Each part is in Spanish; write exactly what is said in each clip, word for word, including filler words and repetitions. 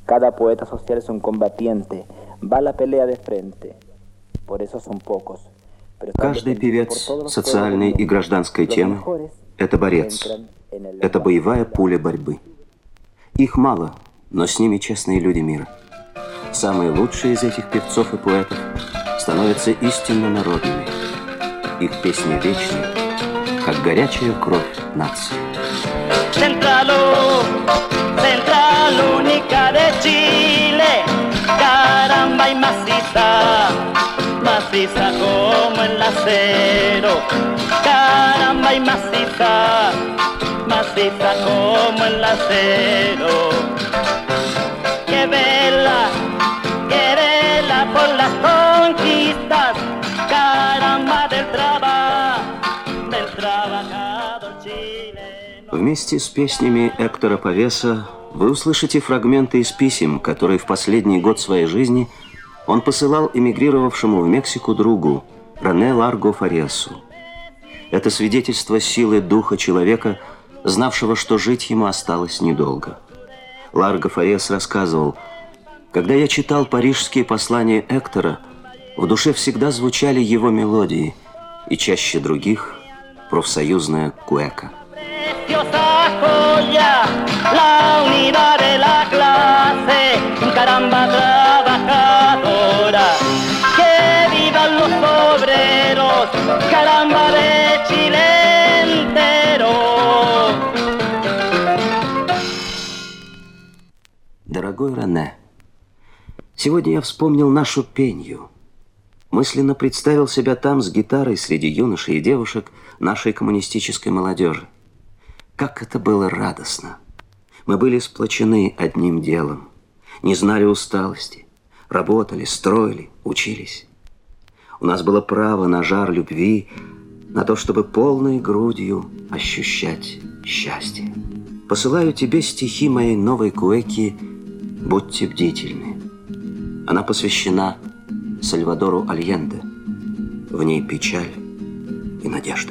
Cada poeta social es un combatiente, va a la pelea de frente. Por eso son pocos. Каждый певец социальной и гражданской темы – это борец, это боевая пуля борьбы. Их мало, но с ними честные люди мира. Самые лучшие из этих певцов и поэтов становятся истинно народными. Их песни вечны, как горячая кровь нации. Centralo, Central única de Chile, caramba y maciza, maciza como el acero, caramba y maciza, maciza como el acero. Que vela, que vela por las conquistas, caramba del trabajo, del trabajador chileno. Вместе с песнями Эктора Павеса вы услышите фрагменты из писем, которые в последний год своей жизни он посылал эмигрировавшему в Мексику другу Рене Ларго Фариасу. Это свидетельство силы духа человека, знавшего, что жить ему осталось недолго. Ларго Фариас рассказывал: «Когда я читал парижские послания Эктора, в душе всегда звучали его мелодии, и чаще других профсоюзная куэка». La unidad de la clase, caramba trabajadora, que vivan los obreros, caramba de Chile entero. Дорогой Рене, сегодня я вспомнил нашу пенью. Мысленно представил себя там с гитарой среди юношей и девушек нашей коммунистической молодежи. Как это было радостно! Мы были сплочены одним делом, не знали усталости, работали, строили, учились. У нас было право на жар любви, на то, чтобы полной грудью ощущать счастье. Посылаю тебе стихи моей новой куэки «Будьте бдительны». Она посвящена Сальвадору Альенде. В ней печаль и надежда.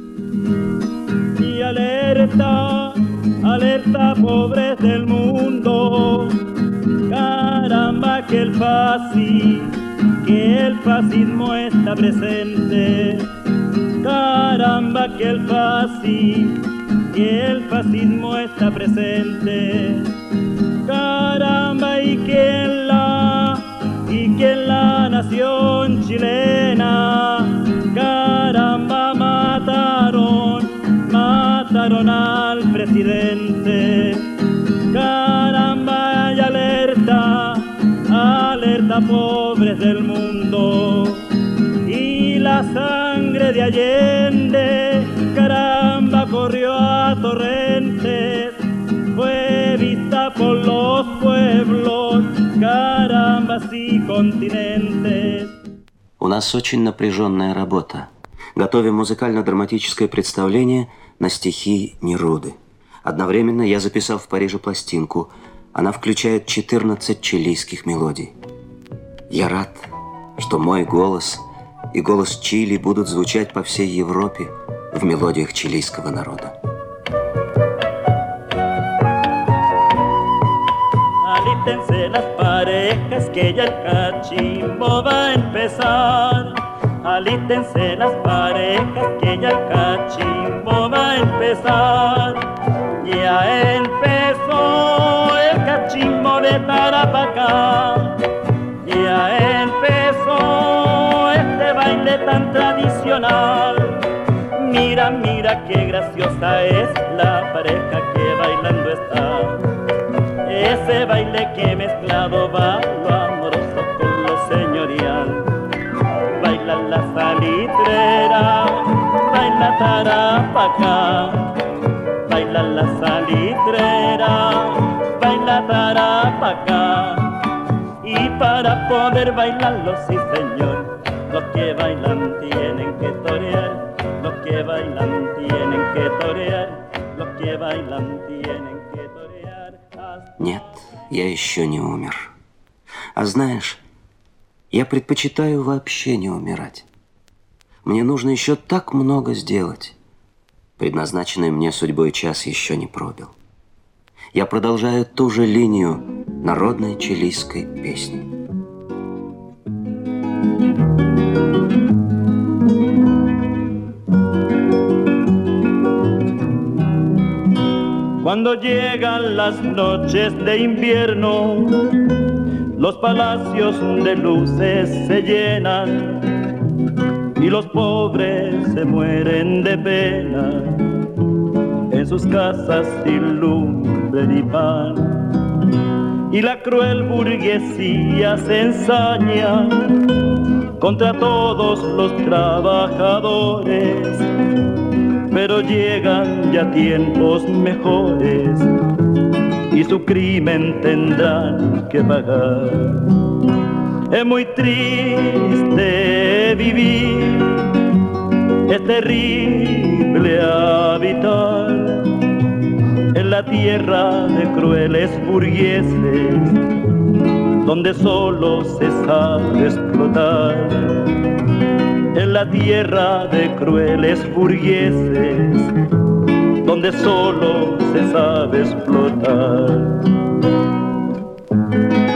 Y alerta, alerta pobres del mundo, caramba que el fascismo, que el fascismo está presente, caramba que el fascismo, que el fascismo está presente, caramba y que en la, y que en la nación chilena, caramba mataron, mataron al presidente, caramba y alerta, alerta pobres del mundo, y la sangre de Allende, caramba corrió a torrentes, fue vista por los pueblos, caramba y continentes. У нас очень напряженная работа. Готовим музыкально-драматическое представление на стихи Неруды. Одновременно я записал в Париже пластинку. Она включает четырнадцать чилийских мелодий. Я рад, что мой голос и голос Чили будут звучать по всей Европе в мелодиях чилийского народа. Alístense las parejas que ya el cachimbo va a empezar. Alístense las parejas que ya el cachimbo va a empezar. Ya empezó el cachimbo de Tarapacá. Ya empezó este baile tan tradicional. Mira, mira qué graciosa es la pareja que bailando está. Ese baile que mezclado va lo amoroso con lo señorial. Baila la salitrera, baila Tarapacá. Baila la salitrera, baila Tarapacá. Y para poder bailarlo, sí señor, los que bailan tienen que torear. Los que bailan tienen que torear. Los que bailan tienen que torear. Нет, я еще не умер. А знаешь, я предпочитаю вообще не умирать. Мне нужно еще так много сделать. Предназначенный мне судьбой час еще не пробил. Я продолжаю ту же линию, народной чилийской песни. Cuando llegan las noches de invierno, los palacios de luces se llenan y los pobres se mueren de pena en sus casas sin lumbre ni pan. Y la cruel burguesía se ensaña contra todos los trabajadores, pero llegan ya tiempos mejores y su crimen tendrán que pagar. Es muy triste vivir, es terrible habitar en la tierra de crueles burgueses, donde solo se sabe explotar. En la tierra de crueles burgueses, donde solo se sabe explotar.